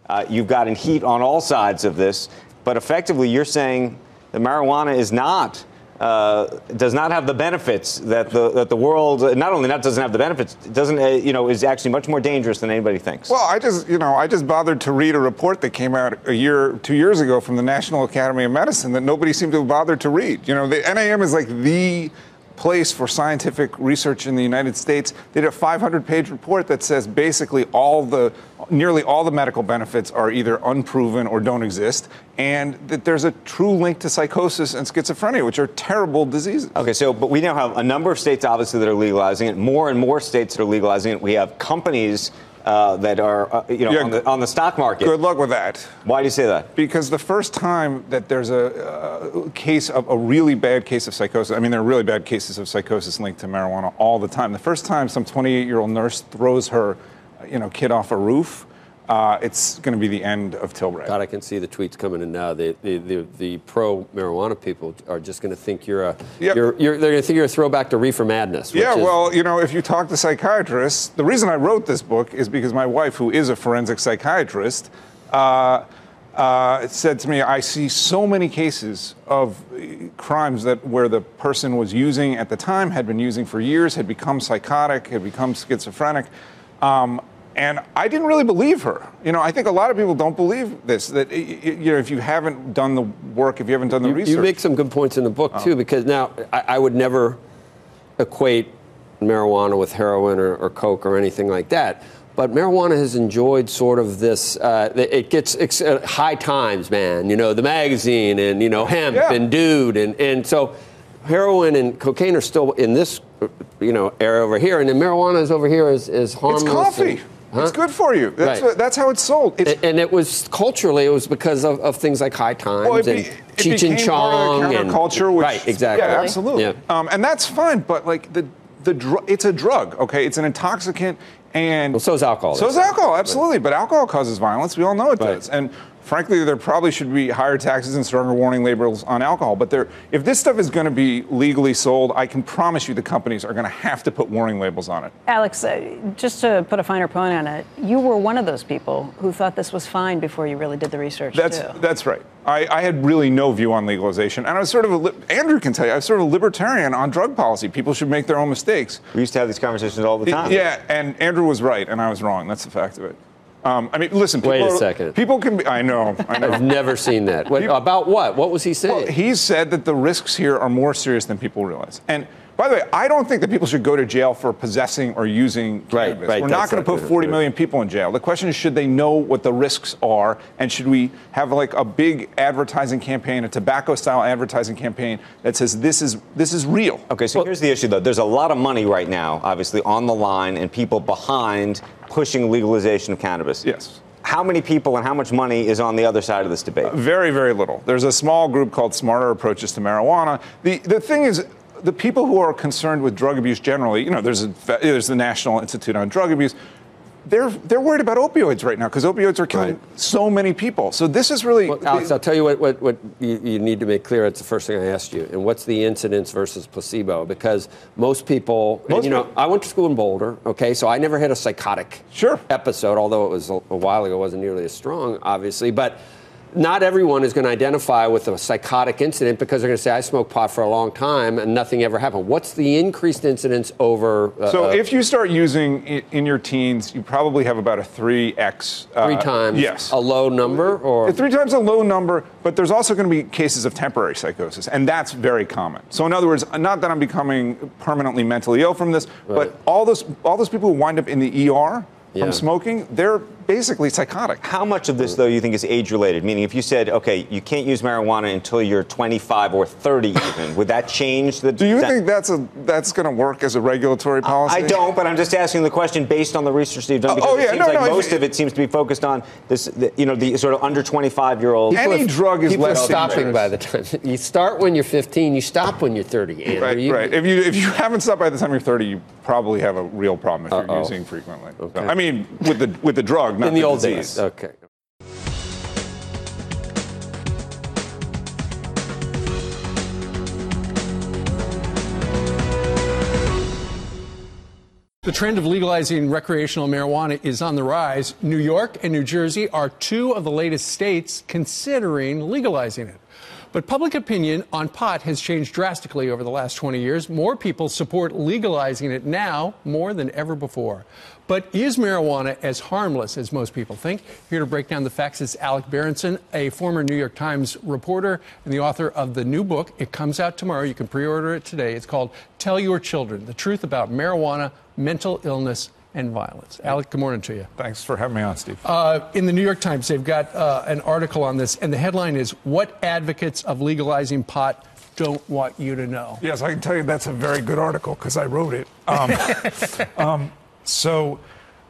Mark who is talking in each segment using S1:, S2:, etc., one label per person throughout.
S1: You've gotten heat on all sides of this, but effectively you're saying that marijuana is not does not have the benefits that the world not only doesn't have the benefits, doesn't is actually much more dangerous than anybody thinks.
S2: Well, I just bothered to read a report that came out 2 years ago from the National Academy of Medicine that nobody seemed to have bothered to read. The NAM is like the place for scientific research in the United States. They did a 500-page report that says basically nearly all the medical benefits are either unproven or don't exist, and that there's a true link to psychosis and schizophrenia, which are terrible diseases.
S1: Okay, but we now have a number of states, obviously, that are legalizing it, more and more states that are legalizing it. We have companies that are, on the stock market.
S2: Good luck with that.
S1: Why do you say that?
S2: Because the first time that there's a case of a really bad case of psychosis, I mean, there are really bad cases of psychosis linked to marijuana all the time. The first time some 28-year-old nurse throws her, kid off a roof, it's going to be the end of Tilray.
S3: God, I can see the tweets coming in now. The pro-marijuana people are just going to think they're going to think you're a throwback to reefer madness.
S2: Well, if you talk to psychiatrists, the reason I wrote this book is because my wife, who is a forensic psychiatrist, said to me, I see so many cases of crimes where the person was using at the time, had been using for years, had become psychotic, had become schizophrenic. And I didn't really believe her. I think a lot of people don't believe this, that, if you haven't done the work, if you haven't done the research.
S3: You make some good points in the book, too, because now I would never equate marijuana with heroin or coke or anything like that. But marijuana has enjoyed sort of this, it gets high times, man, the magazine and, hemp and dude. And so heroin and cocaine are still in this, area over here. And then marijuana is over here is harmless.
S2: It's coffee. It's good for you. That's how it's sold.
S3: And it was culturally, it was because of things like High Times and Cheech and Chong
S2: and counterculture.
S3: Right, exactly.
S2: Yeah, absolutely.
S3: Yeah.
S2: And that's fine, but like it's a drug. Okay, it's an intoxicant, and
S3: so is alcohol.
S2: So is alcohol, absolutely. Right. But alcohol causes violence. We all know it does. And frankly, there probably should be higher taxes and stronger warning labels on alcohol. But if this stuff is going to be legally sold, I can promise you the companies are going to have to put warning labels on it.
S4: Alex, just to put a finer point on it, you were one of those people who thought this was fine before you really did the research,
S2: That's right. I had really no view on legalization. And I was sort of Andrew can tell you, I was sort of a libertarian on drug policy. People should make their own mistakes.
S1: We used to have these conversations all the time.
S2: Yeah, and Andrew was right, and I was wrong. That's the fact of it. Listen.
S3: Wait a second.
S2: People can be. I know.
S3: I've never seen that. About what? What was he saying?
S2: Well, he said that the risks here are more serious than people realize. And by the way, I don't think that people should go to jail for possessing or using cannabis.
S3: Right.
S2: We're not going to put 40 million people in jail. The question is, should they know what the risks are, and should we have like a big advertising campaign, a tobacco-style advertising campaign that says this is real?
S1: Okay, so here's the issue, though. There's a lot of money right now, obviously, on the line, and people behind pushing legalization of cannabis.
S2: Yes.
S1: How many people and how much money is on the other side of this debate?
S2: Very, very little. There's a small group called Smarter Approaches to Marijuana. The thing is, the people who are concerned with drug abuse generally, there's the National Institute on Drug Abuse. They're worried about opioids right now because opioids are killing so many people. So this is really...
S3: Well, Alex, I'll tell you what you need to make clear. It's the first thing I asked you. And what's the incidence versus placebo? Because most people... I went to school in Boulder, okay? So I never had a psychotic episode, although it was a while ago. It wasn't nearly as strong, obviously. But not everyone is going to identify with a psychotic incident because they're going to say, I smoked pot for a long time and nothing ever happened. What's the increased incidence over...
S2: So if you start using it in your teens, you probably have about a 3x...
S3: 3 times
S2: yes.
S3: a low number? Or
S2: 3 times a low number, but there's also going to be cases of temporary psychosis, and that's very common. So in other words, not that I'm becoming permanently mentally ill from this, but all those people who wind up in the ER from smoking, they're basically psychotic.
S1: How much of this, though, you think is age-related? Meaning, if you said, okay, you can't use marijuana until you're 25 or 30 even, would that change the...
S2: Do you think that's going to work as a regulatory policy?
S1: I don't, but I'm just asking the question based on the research that you've done, because it seems most of it seems to be focused on this, the sort of under 25-year-old...
S2: Any drug is less
S3: stopping by the time. You start when you're 15, you stop when you're 30, Andrew.
S2: Right. If you haven't stopped by the time you're 30, you probably have a real problem if you're using frequently.
S3: Okay.
S2: So, I mean, with the drug, not
S3: in the old
S2: disease.
S3: days. Okay.
S5: The trend of legalizing recreational marijuana is on the rise. New York and New Jersey are two of the latest states considering legalizing it. But public opinion on pot has changed drastically over the last 20 years. More people support legalizing it now more than ever before. But is marijuana as harmless as most people think? Here to break down the facts is Alec Berenson, a former New York Times reporter and the author of the new book. It comes out tomorrow. You can pre-order it today. It's called Tell Your Children: The Truth About Marijuana, Mental Illness, and Violence. Alec, good morning to you.
S2: Thanks for having me on, Steve.
S5: In the New York Times, they've got an article on this, and the headline is, "What Advocates of Legalizing Pot Don't Want You to Know."
S2: Yes, I can tell you that's a very good article because I wrote it. So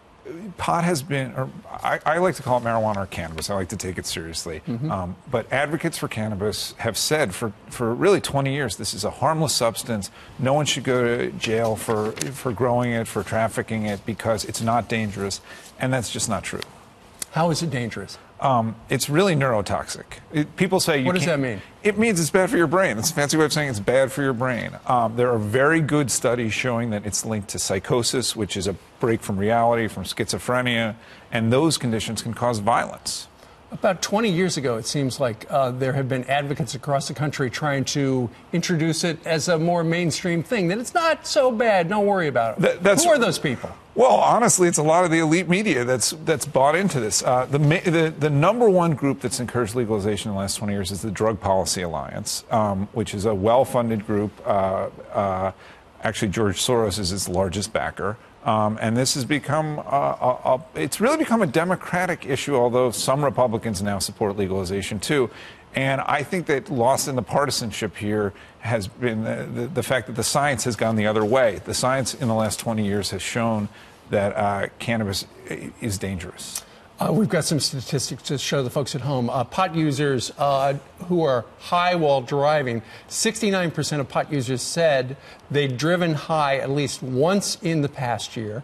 S2: pot has been, or I like to call it marijuana or cannabis. I like to take it seriously. But advocates for cannabis have said for really 20 years, this is a harmless substance. No one should go to jail for growing it, for trafficking it, because it's not dangerous. And that's just not true.
S5: How is it dangerous?
S2: It's really neurotoxic. People say you
S5: What does that mean?
S2: It means it's bad for your brain. That's a fancy way of saying it's bad for your brain. There are very good studies showing that it's linked to psychosis, which is a break from reality, from schizophrenia, and those conditions can cause violence.
S5: About 20 years ago, it seems like there have been advocates across the country trying to introduce it as a more mainstream thing, that it's not so bad, don't worry about it. Who are those people?
S2: Well, honestly, it's a lot of the elite media that's bought into this. The number one group that's encouraged legalization in the last 20 years is the Drug Policy Alliance, which is a well-funded group. Actually, George Soros is its largest backer. And this has become, it's really become a Democratic issue, although some Republicans now support legalization too. And I think that lost in the partisanship here has been the fact that the science has gone the other way. The science in the last 20 years has shown that cannabis is dangerous.
S5: We've got some statistics to show the folks at home. Pot users who are high while driving, 69% of pot users said they'd driven high at least once in the past year.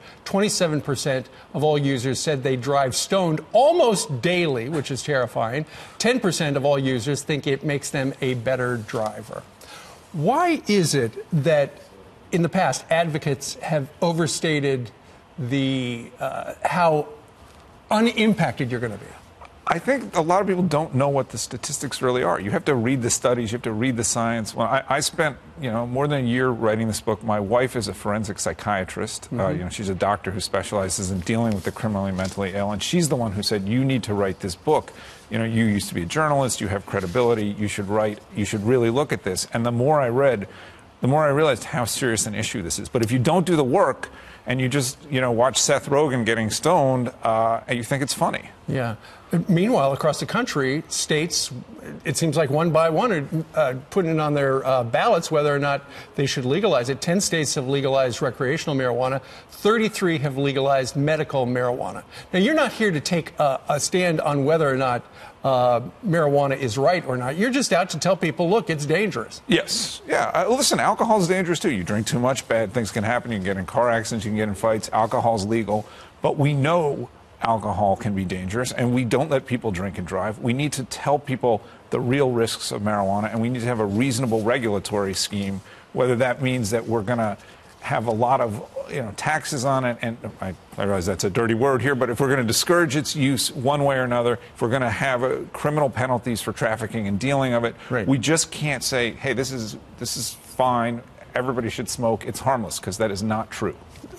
S5: 27% of all users said they drive stoned almost daily, which is terrifying. 10% of all users think it makes them a better driver. Why is it that in the past advocates have overstated the how unimpacted you're going to be?
S2: I think a lot of people don't know what the statistics really are. You have to read the studies. You have to read the science. Well, I spent, more than a year writing this book. My wife is a forensic psychiatrist. She's a doctor who specializes in dealing with the criminally and mentally ill, and she's the one who said, you need to write this book. You used to be a journalist. You have credibility. You should write. You should really look at this. And the more I read, the more I realized how serious an issue this is. But if you don't do the work, and you just, watch Seth Rogen getting stoned, and you think it's funny.
S5: Yeah. Meanwhile, across the country, states, it seems like one by one are putting it on their ballots whether or not they should legalize it. 10 states have legalized recreational marijuana. 33 have legalized medical marijuana. Now, you're not here to take a stand on whether or not marijuana is right or not. You're just out to tell people, look, it's dangerous.
S2: Yes. Yeah. Listen, alcohol is dangerous, too. You drink too much, bad things can happen. You can get in car accidents. You can get in fights. Alcohol's legal. But we know alcohol can be dangerous, and we don't let people drink and drive. We need to tell people the real risks of marijuana, and we need to have a reasonable regulatory scheme, whether that means that we're going to have a lot of taxes on it, and I realize that's a dirty word here, but if we're going to discourage its use one way or another, if we're going to have criminal penalties for trafficking and dealing of it, right, we just can't say, hey, this is fine, everybody should smoke, it's harmless, because that is not true.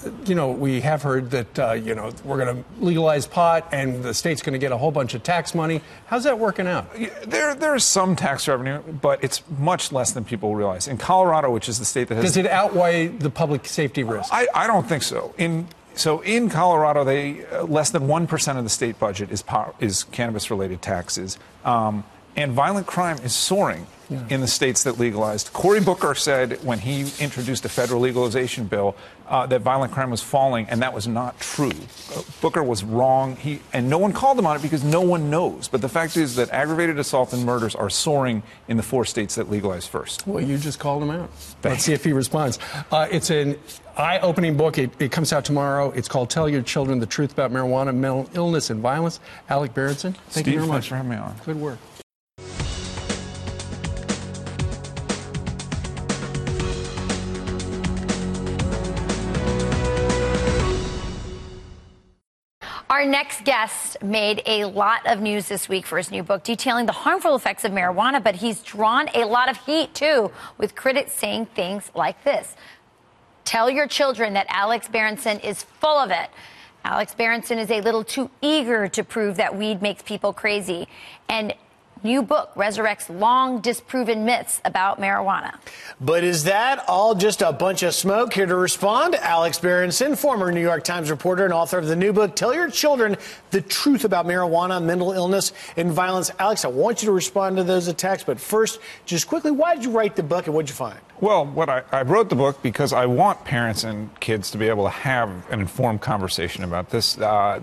S5: We have heard that, we're going to legalize pot and the state's going to get a whole bunch of tax money. How's that working out?
S2: There's some tax revenue, but it's much less than people realize. In Colorado, which is the state that has...
S5: Does it outweigh the public safety risk?
S2: I don't think so. In Colorado, less than 1% of the state budget is cannabis-related taxes. And violent crime is soaring in the states that legalized. Cory Booker said when he introduced a federal legalization bill that violent crime was falling, and that was not true. Booker was wrong, and no one called him on it because no one knows. But the fact is that aggravated assault and murders are soaring in the 4 states that legalized first.
S5: Well, you just called him out. Let's see if he responds. It's an eye-opening book. It comes out tomorrow. It's called Tell Your Children: The Truth About Marijuana, Mental Illness, and Violence. Alec Berenson, thank you very much.
S2: Thanks for having me on.
S5: Good work.
S6: Our next guest made a lot of news this week for his new book detailing the harmful effects of marijuana, but he's drawn a lot of heat, too, with critics saying things like this. Tell your children that Alex Berenson is full of it. Alex Berenson is a little too eager to prove that weed makes people crazy. And new book resurrects long disproven myths about marijuana.
S7: But is that all just a bunch of smoke? Here to respond, Alex Berenson, former New York Times reporter and author of the new book, Tell Your Children the Truth About Marijuana, Mental Illness, and Violence. Alex, I want you to respond to those attacks. But first, just quickly, why did you write the book and what did you find?
S2: Well, I wrote the book because I want parents and kids to be able to have an informed conversation about this.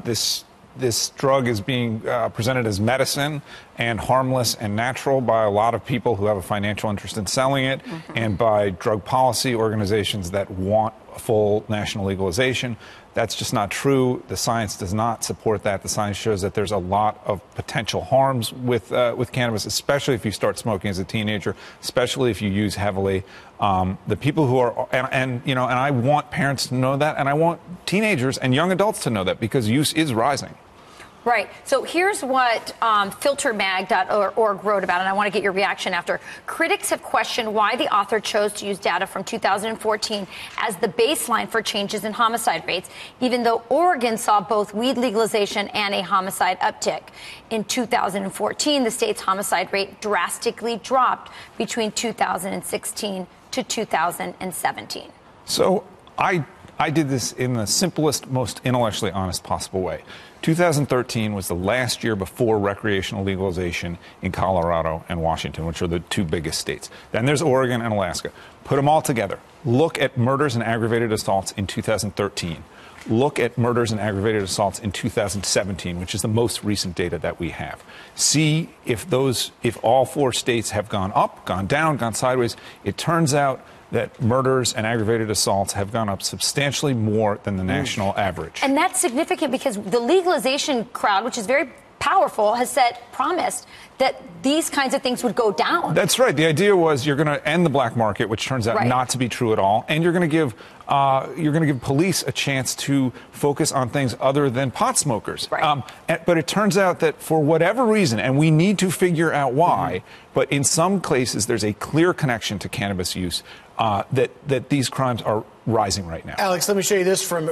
S2: This drug is being presented as medicine and harmless and natural by a lot of people who have a financial interest in selling it, and by drug policy organizations that want a full national legalization. That's just not true. The science does not support that. The science shows that there's a lot of potential harms with cannabis, especially if you start smoking as a teenager, especially if you use heavily. The people who are, and I want parents to know that, and I want teenagers and young adults to know that, because use is rising.
S6: Right. So here's what filtermag.org wrote about, and I want to get your reaction after. Critics have questioned why the author chose to use data from 2014 as the baseline for changes in homicide rates, even though Oregon saw both weed legalization and a homicide uptick. In 2014, the state's homicide rate drastically dropped between 2016 to 2017.
S2: So I did this in the simplest, most intellectually honest possible way. 2013 was the last year before recreational legalization in Colorado and Washington, which are the two biggest states. Then there's Oregon and Alaska. Put them all together. Look at murders and aggravated assaults in 2013. Look at murders and aggravated assaults in 2017, which is the most recent data that we have. See if all four states have gone up, gone down, gone sideways. It turns out that murders and aggravated assaults have gone up substantially more than the national average.
S6: And that's significant because the legalization crowd, which is very powerful, has promised that these kinds of things would go down.
S2: That's right. The idea was you're going to end the black market, which turns out not to be true at all, and you're going to give police a chance to focus on things other than pot smokers.
S6: Right.
S2: But it turns out that for whatever reason, and we need to figure out why, but in some cases there's a clear connection to cannabis use, that these crimes are rising right now.
S7: Alex, let me show you this from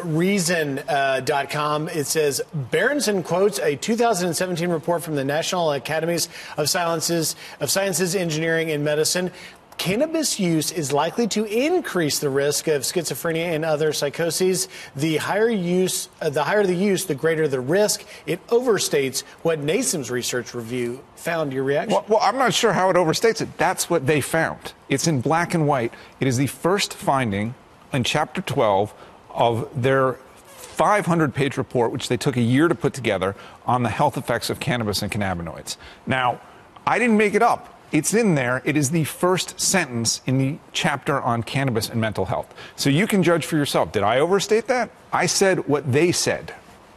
S7: Reason.com. It says, Berenson quotes a 2017 report from the National Academies of Sciences, Engineering, and Medicine. Cannabis use is likely to increase the risk of schizophrenia and other psychoses. The higher the use, the greater the risk. It overstates what NASEM's research review found. Your reaction?
S2: Well, I'm not sure how it overstates it. That's what they found. It's in black and white. It is the first finding in Chapter 12 of their 500-page report, which they took a year to put together, on the health effects of cannabis and cannabinoids. Now, I didn't make it up. It's in there. It is the first sentence in the chapter on cannabis and mental health. So you can judge for yourself. Did I overstate that? I said what they said.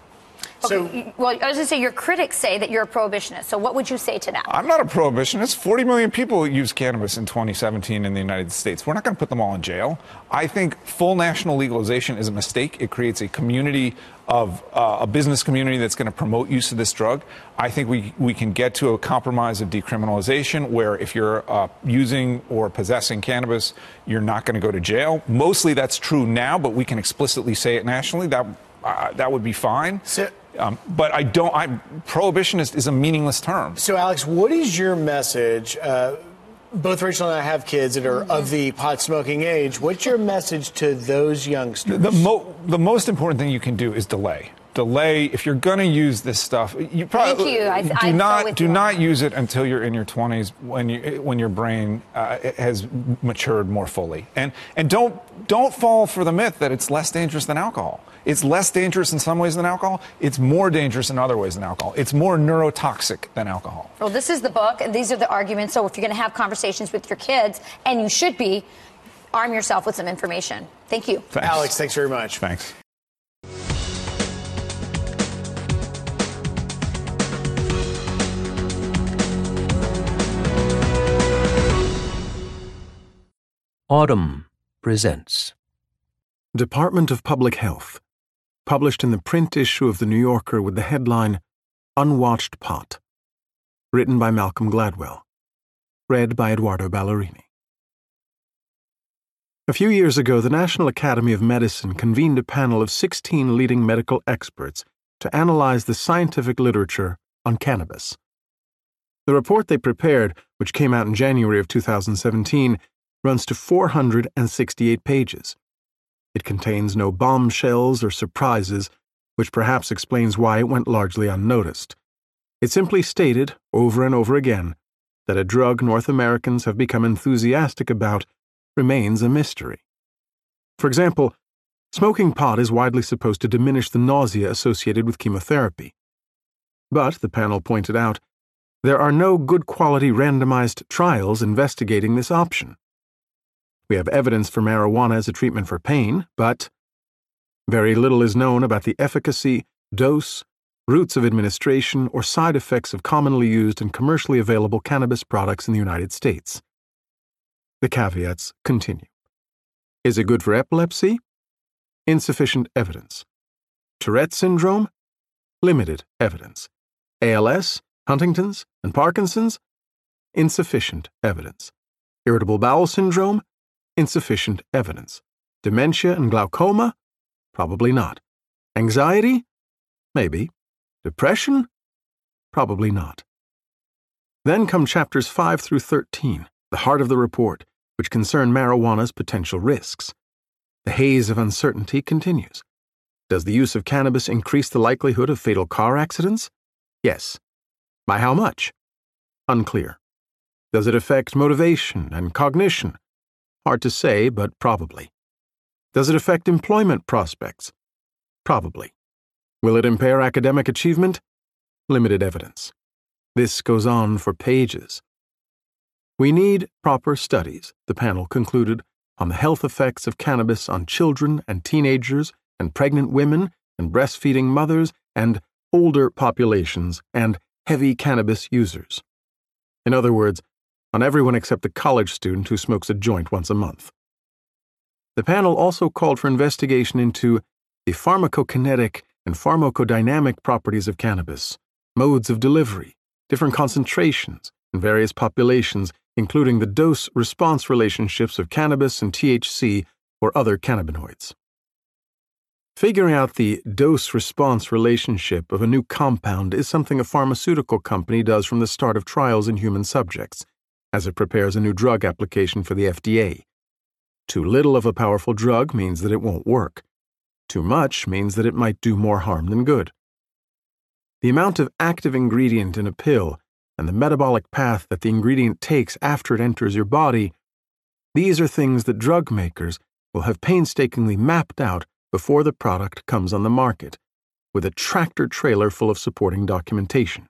S6: Okay, well, I was going to say, your critics say that you're a prohibitionist. So what would you say to that?
S2: I'm not a prohibitionist. 40 million people used cannabis in 2017 in the United States. We're not going to put them all in jail. I think full national legalization is a mistake. It creates a community of a business community that's going to promote use of this drug. I think we can get to a compromise of decriminalization where if you're using or possessing cannabis, you're not going to go to jail. Mostly that's true now, but we can explicitly say it nationally. That would be fine. But prohibitionist is a meaningless term.
S7: So, Alex, what is your message? Both Rachel and I have kids that are of the pot smoking age. What's your message to those youngsters?
S2: The most important thing you can do is delay. If you're going to use this stuff, you probably do not use it until you're in your 20s when your brain has matured more fully. And don't fall for the myth that it's less dangerous than alcohol. It's less dangerous in some ways than alcohol. It's more dangerous in other ways than alcohol. It's more neurotoxic than alcohol.
S6: Well, this is the book, and these are the arguments. So if you're going to have conversations with your kids, and you should be, arm yourself with some information. Thank you.
S2: Thanks.
S7: Alex, thanks very much.
S2: Thanks.
S8: Audm presents
S9: Department of Public Health,
S8: published in the print issue of The New Yorker with the headline, Unwatched Pot. Written by Malcolm Gladwell. Read by Eduardo Ballerini. A few years ago, the National Academy of Medicine convened a panel of 16 leading medical experts to analyze the scientific literature on cannabis. The report they prepared, which came out in January of 2017, runs to 468 pages. It contains no bombshells or surprises, which perhaps explains why it went largely unnoticed. It simply stated, over and over again, that a drug North Americans have become enthusiastic about remains a mystery. For example, smoking pot is widely supposed to diminish the nausea associated with chemotherapy. But, the panel pointed out, there are no good-quality randomized trials investigating this option. We have evidence for marijuana as a treatment for pain, but very little is known about the efficacy, dose, routes of administration, or side effects of commonly used and commercially available cannabis products in the United States. The caveats continue. Is it good for epilepsy? Insufficient evidence. Tourette syndrome? Limited evidence. ALS, Huntington's, and Parkinson's? Insufficient evidence. Irritable bowel syndrome? Insufficient evidence. Dementia and glaucoma? Probably not. Anxiety? Maybe. Depression? Probably not. Then come chapters 5 through 13, the heart of the report, which concern marijuana's potential risks. The haze of uncertainty continues. Does the use of cannabis increase the likelihood of fatal car accidents? Yes. By how much? Unclear. Does it affect motivation and cognition? Hard to say, but probably. Does it affect employment prospects? Probably. Will it impair academic achievement? Limited evidence. This goes on for pages. We need proper studies, the panel concluded, on the health effects of cannabis on children and teenagers and pregnant women and breastfeeding mothers and older populations and heavy cannabis users. In other words, on everyone except the college student who smokes a joint once a month. The panel also called for investigation into the pharmacokinetic and pharmacodynamic properties of cannabis, modes of delivery, different concentrations in various populations, including the dose-response relationships of cannabis and THC or other cannabinoids. Figuring out the dose-response relationship of a new compound is something a pharmaceutical company does from the start of trials in human subjects, as it prepares a new drug application for the FDA. Too little of a powerful drug means that it won't work. Too much means that it might do more harm than good. The amount of active ingredient in a pill and the metabolic path that the ingredient takes after it enters your body, these are things that drug makers will have painstakingly mapped out before the product comes on the market, with a tractor trailer full of supporting documentation.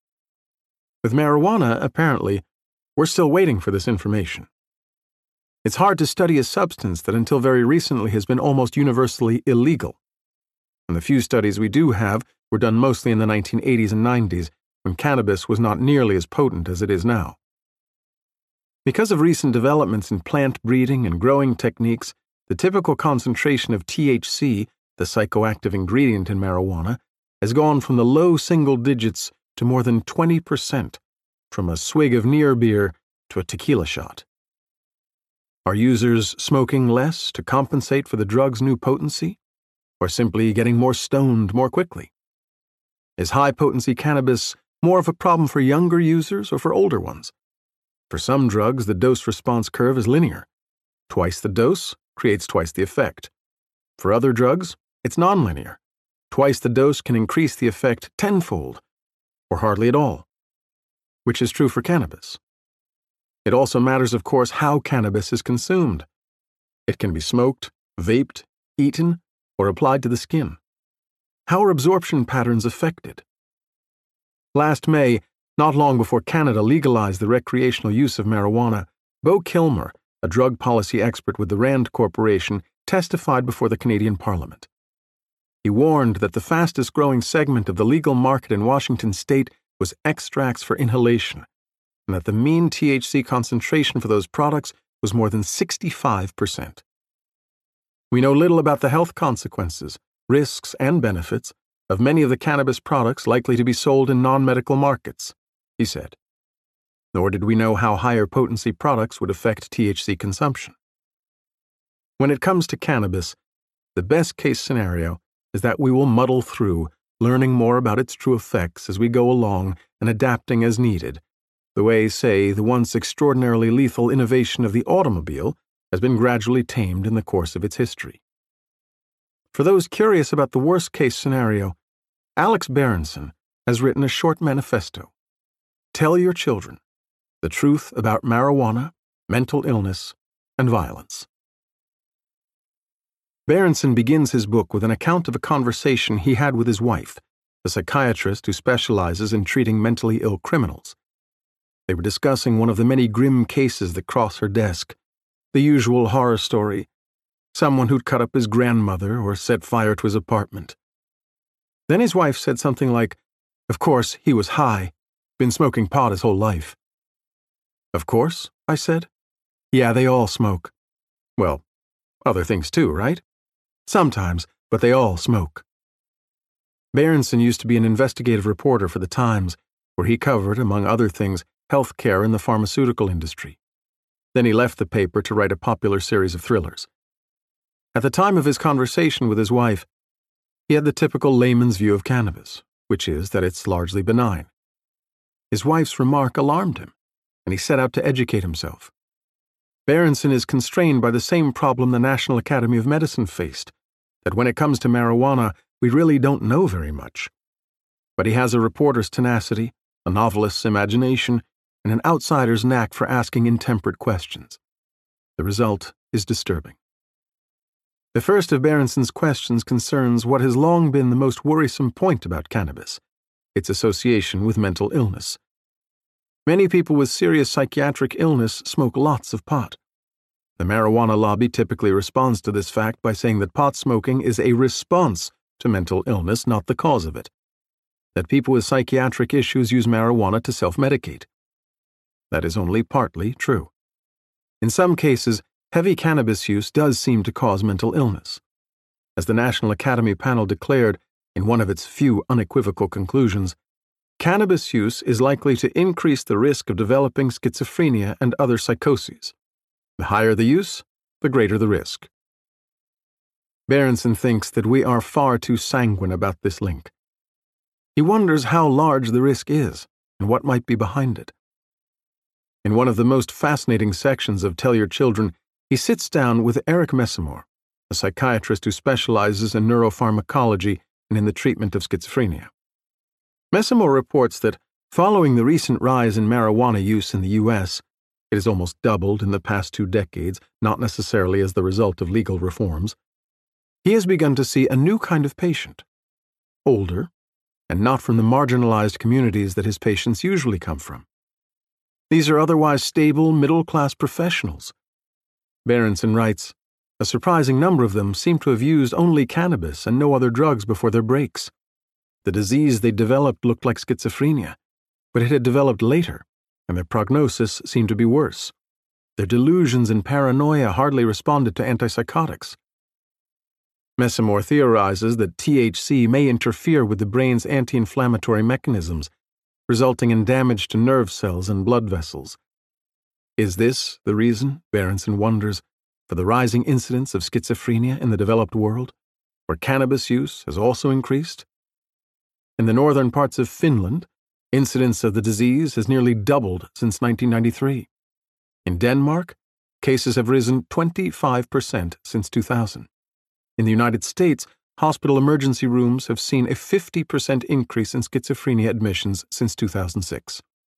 S8: With marijuana, apparently, we're still waiting for this information. It's hard to study a substance that until very recently has been almost universally illegal. And the few studies we do have were done mostly in the 1980s and 90s, when cannabis was not nearly as potent as it is now. Because of recent developments in plant breeding and growing techniques, the typical concentration of THC, the psychoactive ingredient in marijuana, has gone from the low single digits to more than 20%, from a swig of near beer to a tequila shot. Are users smoking less to compensate for the drug's new potency, or simply getting more stoned more quickly? Is high-potency cannabis more of a problem for younger users or for older ones? For some drugs, the dose-response curve is linear. Twice the dose creates twice the effect. For other drugs, it's nonlinear. Twice the dose can increase the effect tenfold, or hardly at all, which is true for cannabis. It also matters, of course, how cannabis is consumed. It can be smoked, vaped, eaten, or applied to the skin. How are absorption patterns affected? Last May, not long before Canada legalized the recreational use of marijuana, Beau Kilmer, a drug policy expert with the Rand Corporation, testified before the Canadian Parliament. He warned that the fastest-growing segment of the legal market in Washington state was extracts for inhalation, and that the mean THC concentration for those products was more than 65%. We know little about the health consequences, risks, and benefits of many of the cannabis products likely to be sold in non-medical markets, he said. Nor did we know how higher potency products would affect THC consumption. When it comes to cannabis, the best-case scenario is that we will muddle through, learning more about its true effects as we go along and adapting as needed, the way, say, the once extraordinarily lethal innovation of the automobile has been gradually tamed in the course of its history. For those curious about the worst-case scenario, Alex Berenson has written a short manifesto. Tell your children the truth about marijuana, mental illness, and violence. Berenson begins his book with an account of a conversation he had with his wife, a psychiatrist who specializes in treating mentally ill criminals. They were discussing one of the many grim cases that cross her desk, the usual horror story, someone who'd cut up his grandmother or set fire to his apartment. Then his wife said something like, "Of course, he was high, been smoking pot his whole life." "Of course," I said. "Yeah, they all smoke." "Well, other things too, right?" "Sometimes, but they all smoke." Berenson used to be an investigative reporter for The Times, where he covered, among other things, health care in the pharmaceutical industry. Then he left the paper to write a popular series of thrillers. At the time of his conversation with his wife, he had the typical layman's view of cannabis, which is that it's largely benign. His wife's remark alarmed him, and he set out to educate himself. Berenson is constrained by the same problem the National Academy of Medicine faced, that when it comes to marijuana, we really don't know very much. But he has a reporter's tenacity, a novelist's imagination, and an outsider's knack for asking intemperate questions. The result is disturbing. The first of Berenson's questions concerns what has long been the most worrisome point about cannabis, its association with mental illness. Many people with serious psychiatric illness smoke lots of pot. The marijuana lobby typically responds to this fact by saying that pot smoking is a response to mental illness, not the cause of it. That people with psychiatric issues use marijuana to self-medicate. That is only partly true. In some cases, heavy cannabis use does seem to cause mental illness. As the National Academy panel declared in one of its few unequivocal conclusions, cannabis use is likely to increase the risk of developing schizophrenia and other psychoses. The higher the use, the greater the risk. Berenson thinks that we are far too sanguine about this link. He wonders how large the risk is and what might be behind it. In one of the most fascinating sections of Tell Your Children, he sits down with Eric Messamore, a psychiatrist who specializes in neuropharmacology and in the treatment of schizophrenia. Messamore reports that, following the recent rise in marijuana use in the U.S., it has almost doubled in the past 2 decades, not necessarily as the result of legal reforms, he has begun to see a new kind of patient, older, and not from the marginalized communities that his patients usually come from. These are otherwise stable, middle-class professionals. Berenson writes, a surprising number of them seem to have used only cannabis and no other drugs before their breaks. The disease they developed looked like schizophrenia, but it had developed later, and their prognosis seemed to be worse. Their delusions and paranoia hardly responded to antipsychotics. Messamore theorizes that THC may interfere with the brain's anti-inflammatory mechanisms, resulting in damage to nerve cells and blood vessels. Is this the reason, Berenson wonders, for the rising incidence of schizophrenia in the developed world, where cannabis use has also increased? In the northern parts of Finland, incidence of the disease has nearly doubled since 1993. In Denmark, cases have risen 25% since 2000. In the United States, hospital emergency rooms have seen a 50% increase in schizophrenia admissions since 2006.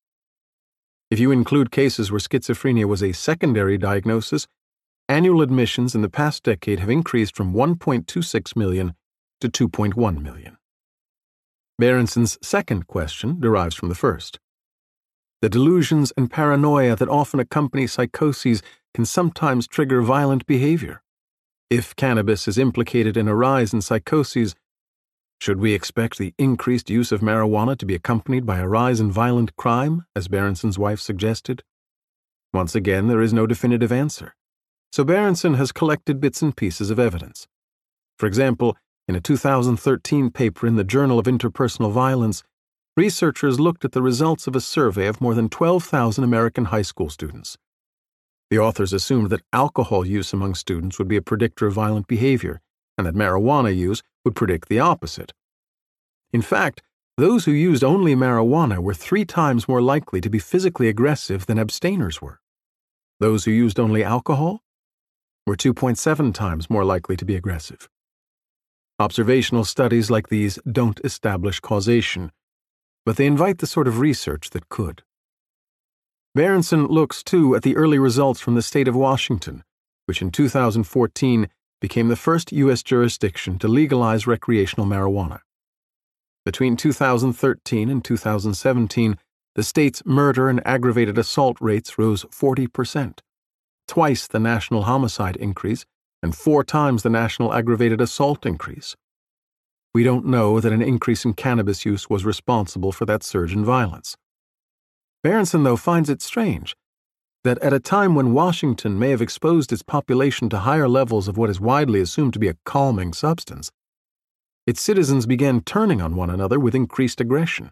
S8: If you include cases where schizophrenia was a secondary diagnosis, annual admissions in the past decade have increased from 1.26 million to 2.1 million. Berenson's second question derives from the first. The delusions and paranoia that often accompany psychoses can sometimes trigger violent behavior. If cannabis is implicated in a rise in psychoses, should we expect the increased use of marijuana to be accompanied by a rise in violent crime, as Berenson's wife suggested? Once again, there is no definitive answer, so Berenson has collected bits and pieces of evidence. For example, In a 2013 paper in the Journal of Interpersonal Violence, researchers looked at the results of a survey of more than 12,000 American high school students. The authors assumed that alcohol use among students would be a predictor of violent behavior, and that marijuana use would predict the opposite. In fact, those who used only marijuana were 3 times more likely to be physically aggressive than abstainers were. Those who used only alcohol were 2.7 times more likely to be aggressive. Observational studies like these don't establish causation, but they invite the sort of research that could. Berenson looks, too, at the early results from the state of Washington, which in 2014 became the first U.S. jurisdiction to legalize recreational marijuana. Between 2013 and 2017, the state's murder and aggravated assault rates rose 40%, twice the national homicide increase and 4 times the national aggravated assault increase. We don't know that an increase in cannabis use was responsible for that surge in violence. Berenson, though, finds it strange that at a time when Washington may have exposed its population to higher levels of what is widely assumed to be a calming substance, its citizens began turning on one another with increased aggression.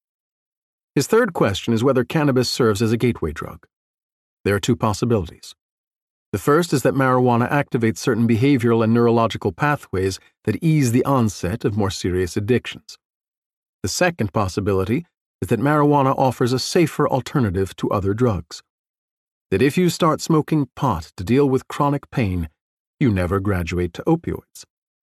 S8: His third question is whether cannabis serves as a gateway drug. There are 2 possibilities. The first is that marijuana activates certain behavioral and neurological pathways that ease the onset of more serious addictions. The second possibility is that marijuana offers a safer alternative to other drugs. That if you start smoking pot to deal with chronic pain, you never graduate to opioids.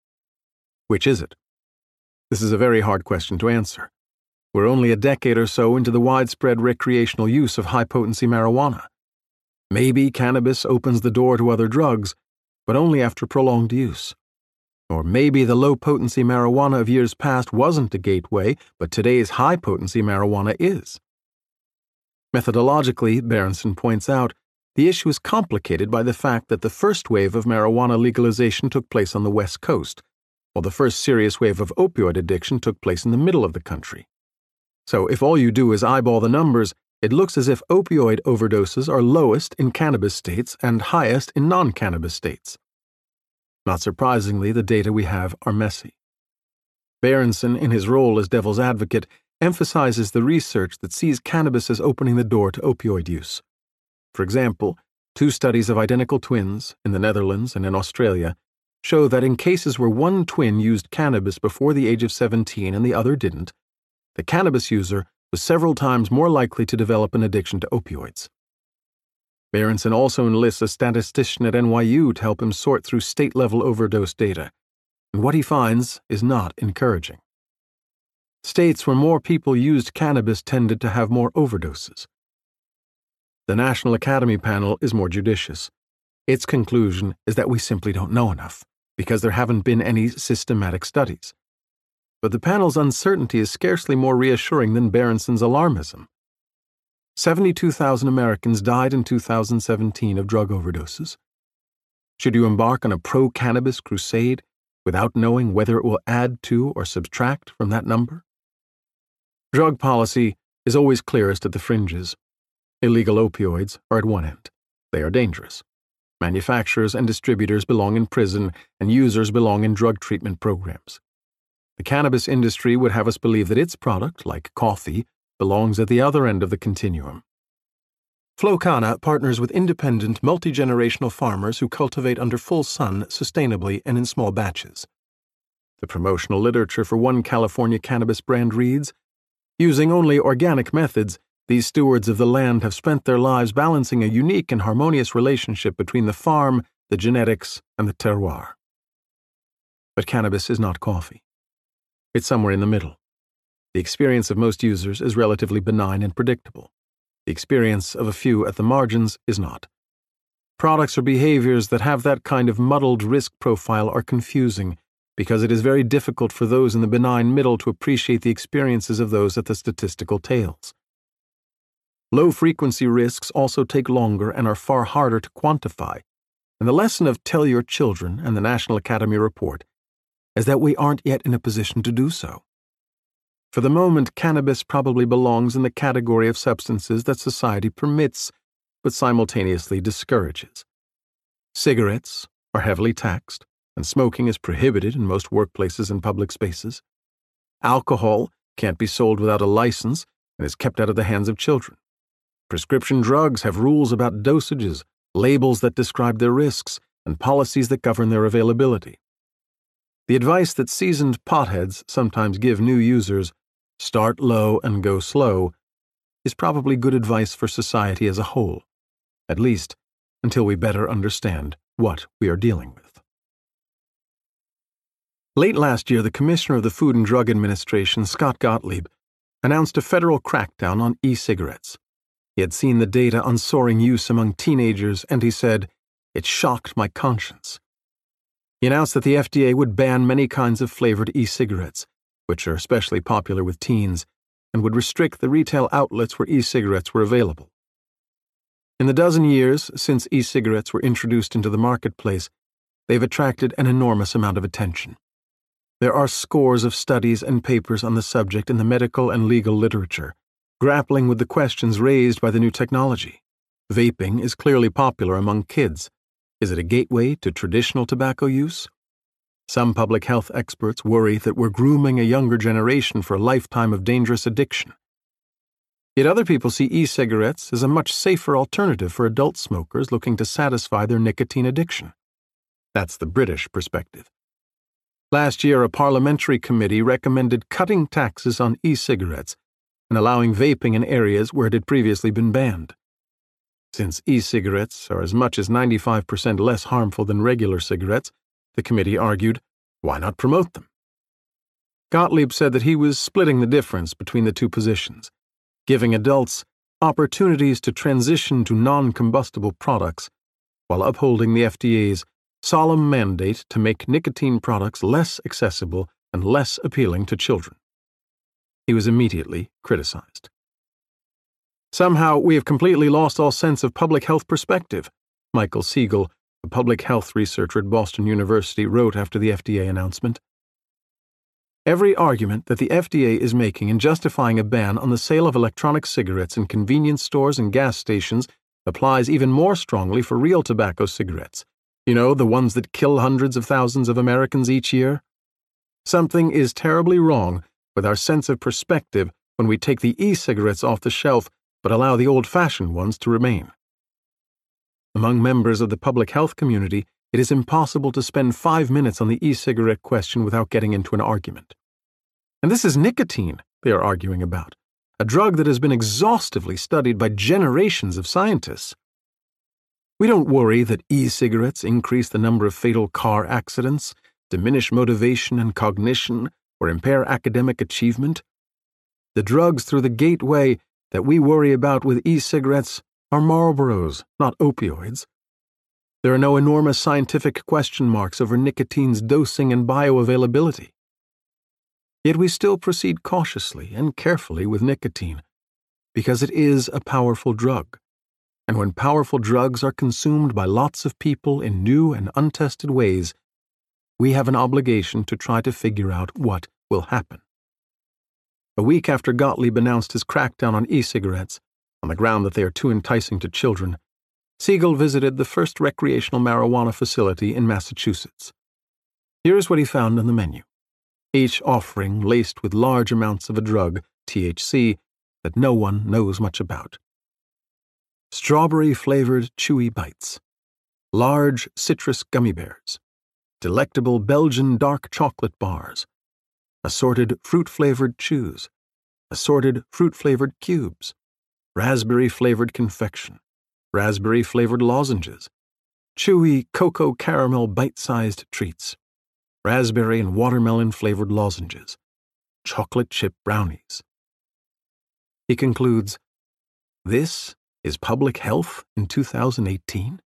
S8: Which is it? This is a very hard question to answer. We're only a decade or so into the widespread recreational use of high-potency marijuana. Maybe cannabis opens the door to other drugs, but only after prolonged use. Or maybe the low-potency marijuana of years past wasn't a gateway, but today's high-potency marijuana is. Methodologically, Berenson points out, the issue is complicated by the fact that the first wave of marijuana legalization took place on the West Coast, while the first serious wave of opioid addiction took place in the middle of the country. So if all you do is eyeball the numbers, it looks as if opioid overdoses are lowest in cannabis states and highest in non-cannabis states. Not surprisingly, the data we have are messy. Berenson, in his role as devil's advocate, emphasizes the research that sees cannabis as opening the door to opioid use. For example, 2 studies of identical twins in the Netherlands and in Australia show that in cases where one twin used cannabis before the age of 17 and the other didn't, the cannabis user was several times more likely to develop an addiction to opioids. Berenson also enlists a statistician at NYU to help him sort through state-level overdose data, and what he finds is not encouraging. States where more people used cannabis tended to have more overdoses. The National Academy panel is more judicious. Its conclusion is that we simply don't know enough, because there haven't been any systematic studies. But the panel's uncertainty is scarcely more reassuring than Berenson's alarmism. 72,000 Americans died in 2017 of drug overdoses. Should you embark on a pro-cannabis crusade without knowing whether it will add to or subtract from that number? Drug policy is always clearest at the fringes. Illegal opioids are at one end. They are dangerous. Manufacturers and distributors belong in prison, and users belong in drug treatment programs. The cannabis industry would have us believe that its product, like coffee, belongs at the other end of the continuum. Flowcana partners with independent, multi-generational farmers who cultivate under full sun sustainably and in small batches. The promotional literature for one California cannabis brand reads, "Using only organic methods, these stewards of the land have spent their lives balancing a unique and harmonious relationship between the farm, the genetics, and the terroir." But cannabis is not coffee. It's somewhere in the middle. The experience of most users is relatively benign and predictable. The experience of a few at the margins is not. Products or behaviors that have that kind of muddled risk profile are confusing because it is very difficult for those in the benign middle to appreciate the experiences of those at the statistical tails. Low-frequency risks also take longer and are far harder to quantify, and the lesson of Tell Your Children and the National Academy report is that we aren't yet in a position to do so. For the moment, cannabis probably belongs in the category of substances that society permits, but simultaneously discourages. Cigarettes are heavily taxed, and smoking is prohibited in most workplaces and public spaces. Alcohol can't be sold without a license and is kept out of the hands of children. Prescription drugs have rules about dosages, labels that describe their risks, and policies that govern their availability. The advice that seasoned potheads sometimes give new users, start low and go slow, is probably good advice for society as a whole, at least until we better understand what we are dealing with. Late last year, the Commissioner of the Food and Drug Administration, Scott Gottlieb, announced a federal crackdown on e-cigarettes. He had seen the data on soaring use among teenagers, and he said, "It shocked my conscience." He announced that the FDA would ban many kinds of flavored e-cigarettes, which are especially popular with teens, and would restrict the retail outlets where e-cigarettes were available. In the dozen years since e-cigarettes were introduced into the marketplace, they've attracted an enormous amount of attention. There are scores of studies and papers on the subject in the medical and legal literature, grappling with the questions raised by the new technology. Vaping is clearly popular among kids. Is it a gateway to traditional tobacco use? Some public health experts worry that we're grooming a younger generation for a lifetime of dangerous addiction. Yet other people see e-cigarettes as a much safer alternative for adult smokers looking to satisfy their nicotine addiction. That's the British perspective. Last year, a parliamentary committee recommended cutting taxes on e-cigarettes and allowing vaping in areas where it had previously been banned. Since e-cigarettes are as much as 95% less harmful than regular cigarettes, the committee argued, why not promote them? Gottlieb said that he was splitting the difference between the two positions, giving adults opportunities to transition to non-combustible products while upholding the FDA's solemn mandate to make nicotine products less accessible and less appealing to children. He was immediately criticized. Somehow, we have completely lost all sense of public health perspective, Michael Siegel, a public health researcher at Boston University, wrote after the FDA announcement. Every argument that the FDA is making in justifying a ban on the sale of electronic cigarettes in convenience stores and gas stations applies even more strongly for real tobacco cigarettes. You know, the ones that kill hundreds of thousands of Americans each year? Something is terribly wrong with our sense of perspective when we take the e-cigarettes off the shelf but allow the old-fashioned ones to remain. Among members of the public health community, it is impossible to spend 5 minutes on the e-cigarette question without getting into an argument. And this is nicotine they are arguing about, a drug that has been exhaustively studied by generations of scientists. We don't worry that e-cigarettes increase the number of fatal car accidents, diminish motivation and cognition, or impair academic achievement. The drugs through the gateway that we worry about with e-cigarettes are Marlboros, not opioids. There are no enormous scientific question marks over nicotine's dosing and bioavailability. Yet we still proceed cautiously and carefully with nicotine, because it is a powerful drug. And when powerful drugs are consumed by lots of people in new and untested ways, we have an obligation to try to figure out what will happen. A week after Gottlieb announced his crackdown on e-cigarettes, on the ground that they are too enticing to children, Siegel visited the first recreational marijuana facility in Massachusetts. Here is what he found on the menu, each offering laced with large amounts of a drug, THC, that no one knows much about. Strawberry-flavored chewy bites, large citrus gummy bears, delectable Belgian dark chocolate bars, assorted fruit-flavored chews, assorted fruit-flavored cubes, raspberry-flavored confection, raspberry-flavored lozenges, chewy cocoa caramel bite-sized treats, raspberry and watermelon-flavored lozenges, chocolate chip brownies. He concludes, "This is public health in 2018?